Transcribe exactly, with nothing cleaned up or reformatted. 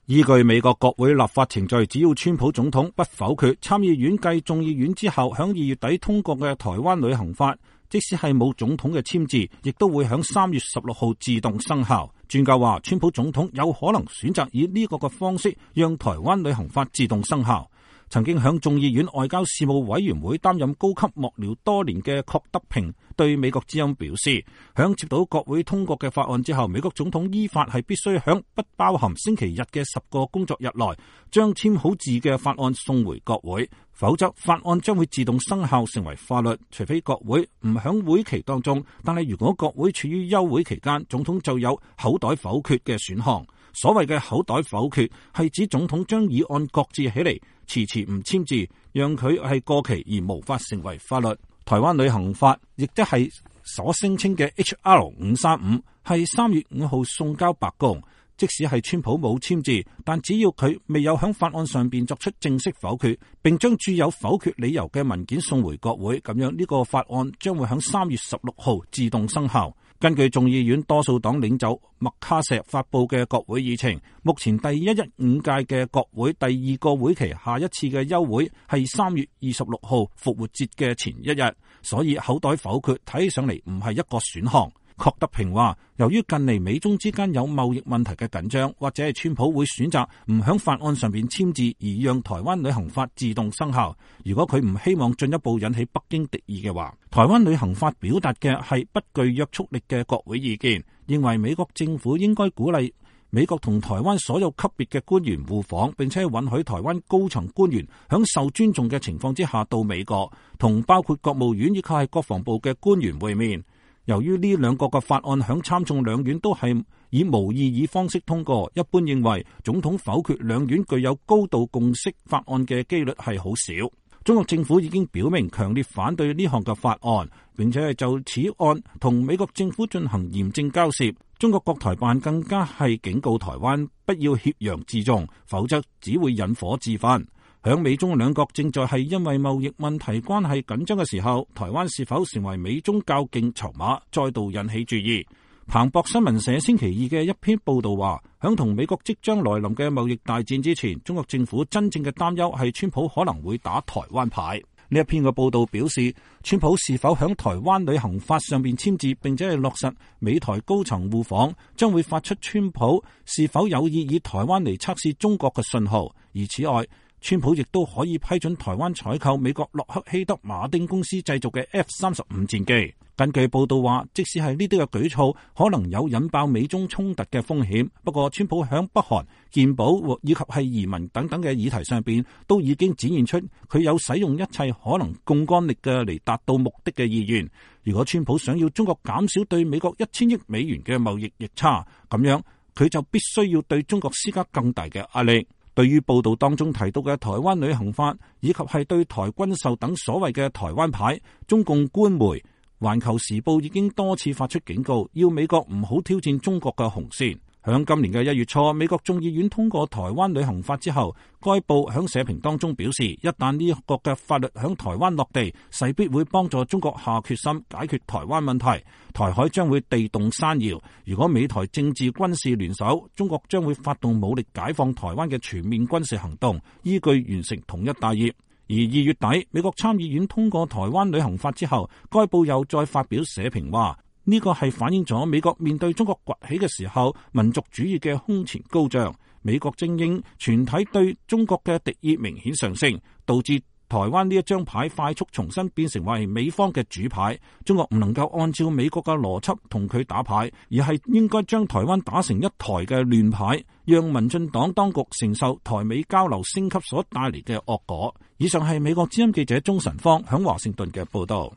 依據美國國會立法程序，只要川普總統不否決參議院繼眾議院之後響二月底通過嘅台灣旅行法，即使係冇總統嘅簽字，亦都會響三月十六號自動生效。專家話，川普總統有可能選擇以呢個嘅方式，讓台灣旅行法自動生效。曾經響眾議院外交事務委員會擔任高級幕僚多年嘅郝德平對美國之音表示，響接到國會通過嘅法案之後，美國總統依法係必須響不包含星期日嘅十個工作日內，將簽好字嘅法案送回國會，否則法案將會自動生效成為法律，除非國會唔響會期當中。但係如果國會處於休會期間，總統就有口袋否決嘅選項。所謂嘅口袋否決係指總統將議案擱置起嚟，遲遲唔簽字，讓佢係過期而無法成為法律。台灣旅行法亦即係所聲稱嘅 H R 五三五，係三月五號送交白宮。即使係川普冇簽字，但只要佢未有響法案上邊作出正式否決，並將注有否決理由嘅文件送回國會，咁樣呢個法案將會響三月十六號自動生效。根據眾議院多數黨領袖麥卡錫發佈嘅國會議程，目前第一一五屆嘅國會第二個會期下一次嘅休會係三月二十六號復活節嘅前一日，所以口袋否決睇起上嚟唔係一個選項。郝德平話，由於近嚟美中之間有貿易問題嘅緊張，或者係川普會選擇唔響法案上邊簽字，而讓台灣旅行法自動生效。如果佢唔希望進一步引起北京敵意嘅話，台灣旅行法表達嘅係不具約束力嘅國會意見，認為美國政府應該鼓勵美國同台灣所有級別嘅官員互訪，並且允許台灣高層官員響受尊重嘅情況之下到美國，同包括國務院以及係國防部嘅官員會面。由於呢兩個嘅法案響參眾兩院都係以無異議方式通過，一般認為總統否決兩院具有高度共識法案嘅機率係好少。中國政府已經表明強烈反對呢項嘅法案，並且係就此案同美國政府進行嚴正交涉。中國國台辦更加係警告台灣不要挾洋自重，否則只會引火自焚。響美中兩國正在係因為貿易問題關係緊張嘅時候，台灣是否成為美中較勁籌碼，再度引起注意。彭博新聞社星期二嘅一篇報道話，響同美國即將來臨嘅貿易大戰之前，中國政府真正嘅擔憂係川普可能會打台灣牌。呢一篇嘅報道表示，川普是否響台灣旅行法上邊簽字，並且係落實美台高層互訪，將會發出川普是否有意以台灣嚟測試中國嘅信號。而此外，川普亦都可以批准台灣採購美國洛克希德馬丁公司製造嘅 F 三十五戰機。根據報道話，即使係呢啲嘅舉措，可能有引爆美中衝突嘅風險。不過，川普響北韓、健保以及係移民等等嘅議題上邊，都已經展現出佢有使用一切可能槓桿力嘅嚟達到目的嘅意願。如果川普想要中國減少對美國一千億美元嘅貿易逆差，咁樣佢就必須要對中國施加更大嘅壓力。對於報道當中提到嘅台灣旅行法，以及係對台軍售等所謂嘅台灣牌，中共官媒《環球時報》已經多次發出警告，要美國唔好挑戰中國嘅紅線。響今年嘅一月初，美國眾議院通過台灣旅行法之後，該報響社評當中表示，一旦呢一個嘅法律響台灣落地，勢必會幫助中國下決心解決台灣問題，台海將會地動山搖。如果美台政治軍事聯手，中國將會發動武力解放台灣嘅全面軍事行動，依據完成統一大業。而二月底，美國參議院通過台灣旅行法之後，該報又再發表社評話，呢個係反映咗美國面對中國崛起嘅時候，民族主義嘅空前高漲，美國精英全體對中國嘅敵意明顯上升，導致台灣呢一張牌快速重新變成為美方嘅主牌。中國唔能夠按照美國嘅邏輯同佢打牌，而係應該將台灣打成一台嘅亂牌，讓民進黨當局承受台美交流升級所帶嚟嘅惡果。以上係美國之音記者鍾晨芳響華盛頓嘅報道。